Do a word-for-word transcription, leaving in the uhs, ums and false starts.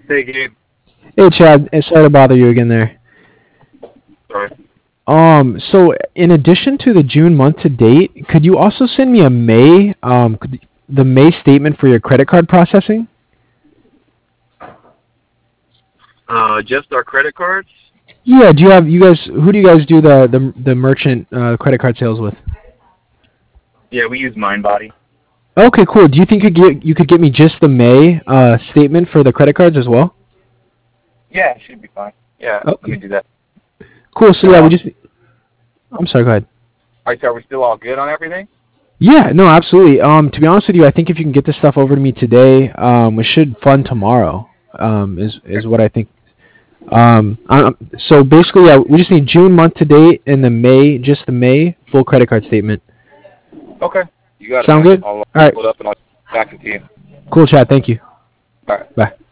Hey, Gabe. Hey Chad, eh, sorry to bother you again there. Sorry. Um, so in addition to the June month to date, could you also send me a May, um, could- the May statement for your credit card processing? Uh, just our credit cards? Yeah, do you have you guys? Who do you guys do the the, the merchant uh, credit card sales with? Yeah, we use MindBody. Okay, cool. Do you think you could get you could get me just the May uh, statement for the credit cards as well? Yeah, it should be fine. Yeah, let me Okay, do that. cool. So And yeah, we um, just. I'm sorry. Go ahead. all right, so are we still all good on everything? Yeah, no, absolutely. Um, to be honest with you, I think if you can get this stuff over to me today, um, we should fund tomorrow. Um, is is what I think. Um, um, so basically, yeah, we just need June month to date and the May, just the May full credit card statement. Okay. You got it, Sound man. good? I'll uh, All right. pull it up and I'll back it to you. Cool, Chad. Thank you. All right. Bye.